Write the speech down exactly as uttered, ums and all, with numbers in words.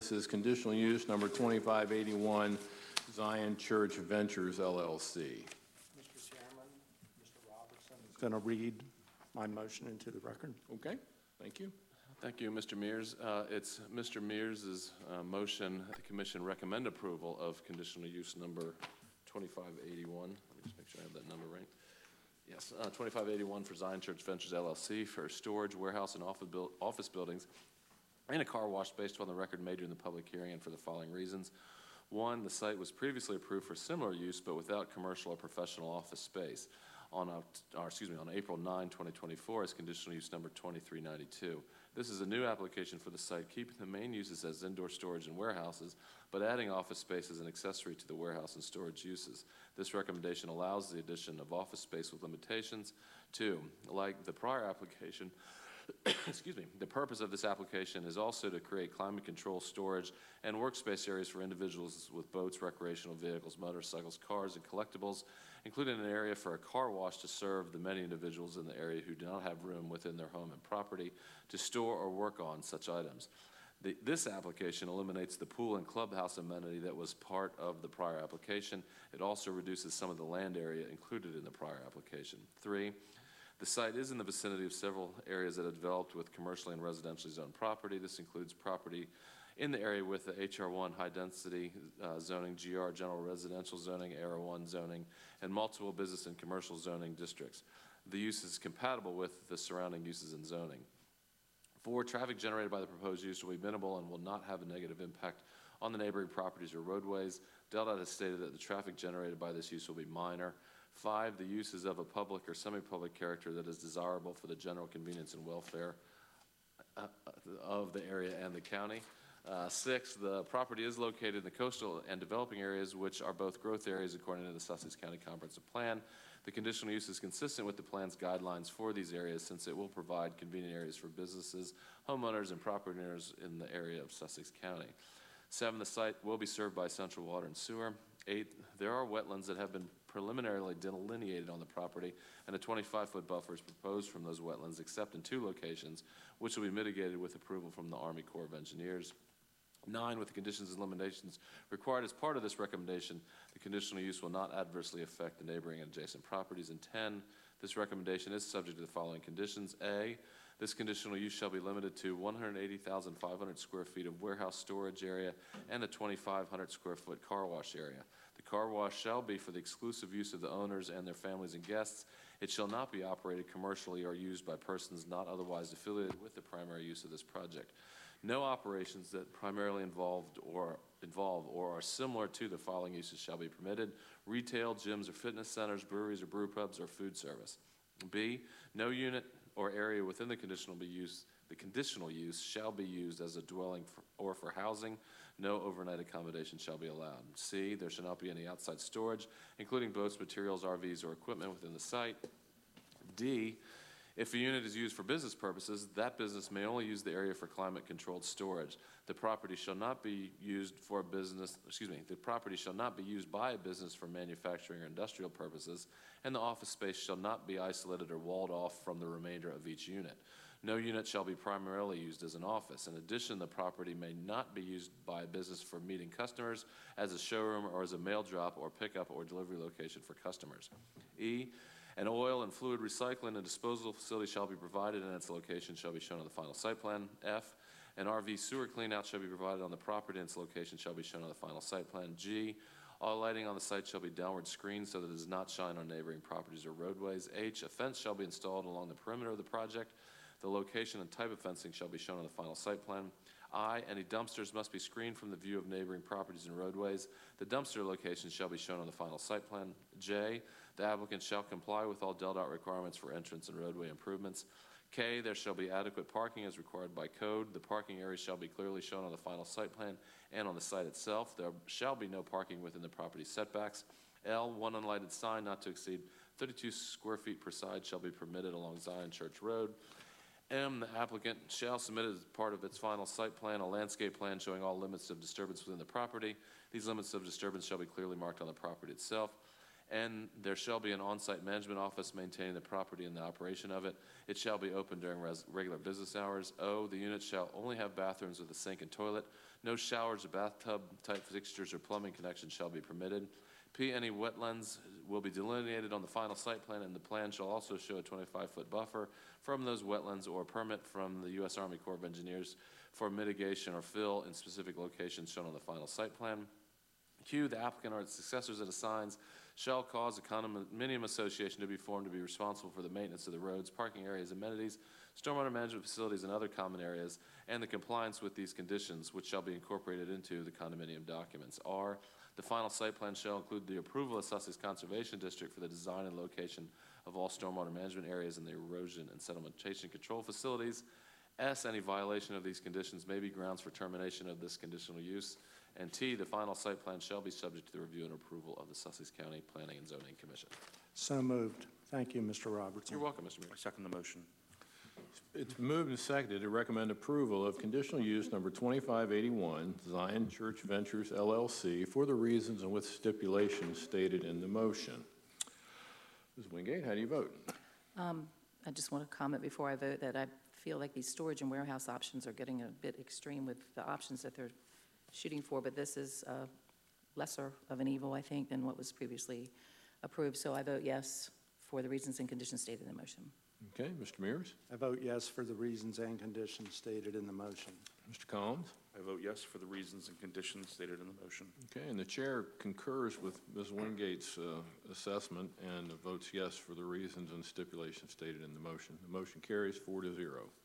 This is conditional use number twenty-five eighty-one, Zion Church Ventures, L L C. Mister Chairman, Mister Robertson is going to read my motion into the record. Okay, thank you. Thank you, Mister Mears. Uh, it's Mister Mears' uh, motion. The Commission recommend approval of conditional use number twenty-five eighty-one. Let me just make sure I have that number right. Yes, uh, twenty-five eighty-one for Zion Church Ventures, L L C for storage, warehouse, and office, build, office buildings and a car wash based on the record made during the public hearing and for the following reasons. One, the site was previously approved for similar use but without commercial or professional office space on, uh, or excuse me, on April ninth, twenty twenty-four as conditional use number twenty-three ninety-two. This is a new application for the site, keeping the main uses as indoor storage and warehouses, but adding office space as an accessory to the warehouse and storage uses. This recommendation allows the addition of office space with limitations. Two, like the prior application, excuse me, the purpose of this application is also to create climate control storage and workspace areas for individuals with boats, recreational vehicles, motorcycles, cars, and collectibles, including an area for a car wash to serve the many individuals in the area who do not have room within their home and property to store or work on such items. The, this application eliminates the pool and clubhouse amenity that was part of the prior application. It also reduces some of the land area included in the prior application. Three, the site is in the vicinity of several areas that have developed with commercially and residentially zoned property. This includes property in the area with the H R one high-density uh, zoning, G R general residential zoning, A R one zoning, and multiple business and commercial zoning districts. The use is compatible with the surrounding uses and zoning. Four, traffic generated by the proposed use will be minimal and will not have a negative impact on the neighboring properties or roadways. DelDOT has stated that the traffic generated by this use will be minor. Five, the use is of a public or semi-public character that is desirable for the general convenience and welfare uh, of the area and the county. Uh, six, the property is located in the coastal and developing areas, which are both growth areas according to the Sussex County Comprehensive Plan. The conditional use is consistent with the plan's guidelines for these areas since it will provide convenient areas for businesses, homeowners, and property owners in the area of Sussex County. Seven, the site will be served by central water and sewer. Eight, there are wetlands that have been preliminarily delineated on the property, and a twenty-five foot buffer is proposed from those wetlands except in two locations, which will be mitigated with approval from the Army Corps of Engineers. Nine, with the conditions and limitations required as part of this recommendation, the conditional use will not adversely affect the neighboring and adjacent properties. And ten, this recommendation is subject to the following conditions. A, this conditional use shall be limited to one hundred eighty thousand five hundred square feet of warehouse storage area and a twenty-five hundred square foot car wash area. The car wash shall be for the exclusive use of the owners and their families and guests. It shall not be operated commercially or used by persons not otherwise affiliated with the primary use of this project. No operations that primarily involved or involve or are similar to the following uses shall be permitted: retail, gyms or fitness centers, breweries or brew pubs, or food service. B, no unit or area within the conditional be used, the conditional use shall be used as a dwelling for, or for housing. No overnight accommodation shall be allowed. C, there shall not be any outside storage, including boats, materials, R Vs, or equipment within the site. D, if a unit is used for business purposes, that business may only use the area for climate-controlled storage. The property shall not be used for a business, excuse me, the property shall not be used by a business for manufacturing or industrial purposes, and the office space shall not be isolated or walled off from the remainder of each unit. No unit shall be primarily used as an office. In addition, the property may not be used by a business for meeting customers, as a showroom, or as a mail drop or pickup or delivery location for customers. E, an oil and fluid recycling and disposal facility shall be provided, and its location shall be shown on the final site plan. F, an R V sewer cleanout shall be provided on the property, and its location shall be shown on the final site plan. G, all lighting on the site shall be downward screened so that it does not shine on neighboring properties or roadways. H, a fence shall be installed along the perimeter of the project. The location and type of fencing shall be shown on the final site plan. I, any dumpsters must be screened from the view of neighboring properties and roadways. The dumpster location shall be shown on the final site plan. J, the applicant shall comply with all DelDOT requirements for entrance and roadway improvements. K, there shall be adequate parking as required by code. The parking area shall be clearly shown on the final site plan and on the site itself. There shall be no parking within the property setbacks. L, one unlighted sign not to exceed thirty-two square feet per side shall be permitted along Zion Church Road. M, the applicant shall submit as part of its final site plan a landscape plan showing all limits of disturbance within the property. These limits of disturbance shall be clearly marked on the property itself. N, there shall be an on-site management office maintaining the property and the operation of it. It shall be open during res regular business hours. O, the unit shall only have bathrooms with a sink and toilet. No showers or bathtub-type fixtures or plumbing connections shall be permitted. P, any wetlands will be delineated on the final site plan, and the plan shall also show a twenty-five foot buffer from those wetlands or a permit from the U S Army Corps of Engineers for mitigation or fill in specific locations shown on the final site plan. Q, the applicant or its successors and assigns shall cause a condominium association to be formed to be responsible for the maintenance of the roads, parking areas, amenities, stormwater management facilities, and other common areas, and the compliance with these conditions, which shall be incorporated into the condominium documents. R, the final site plan shall include the approval of Sussex Conservation District for the design and location of all stormwater management areas and the erosion and sedimentation control facilities. S, any violation of these conditions may be grounds for termination of this conditional use. And T, the final site plan shall be subject to the review and approval of the Sussex County Planning and Zoning Commission. So moved. Thank you, Mister Robertson. You're welcome, Mister Mayor. I second the motion. It's moved and seconded to recommend approval of conditional use number twenty-five eighty-one, Zion Church Ventures L L C, for the reasons and with stipulations stated in the motion. Miz Wingate, how do you vote? Um, I just want to comment before I vote that I feel like these storage and warehouse options are getting a bit extreme with the options that they're shooting for, but this is uh, lesser of an evil, I think, than what was previously approved. So I vote yes for the reasons and conditions stated in the motion. Okay, Mister Mears, I vote yes for the reasons and conditions stated in the motion. Mister Collins. I vote yes for the reasons and conditions stated in the motion. Okay, and the chair concurs with Miz Wingate's uh, assessment and votes yes for the reasons and stipulations stated in the motion. The motion carries four to zero.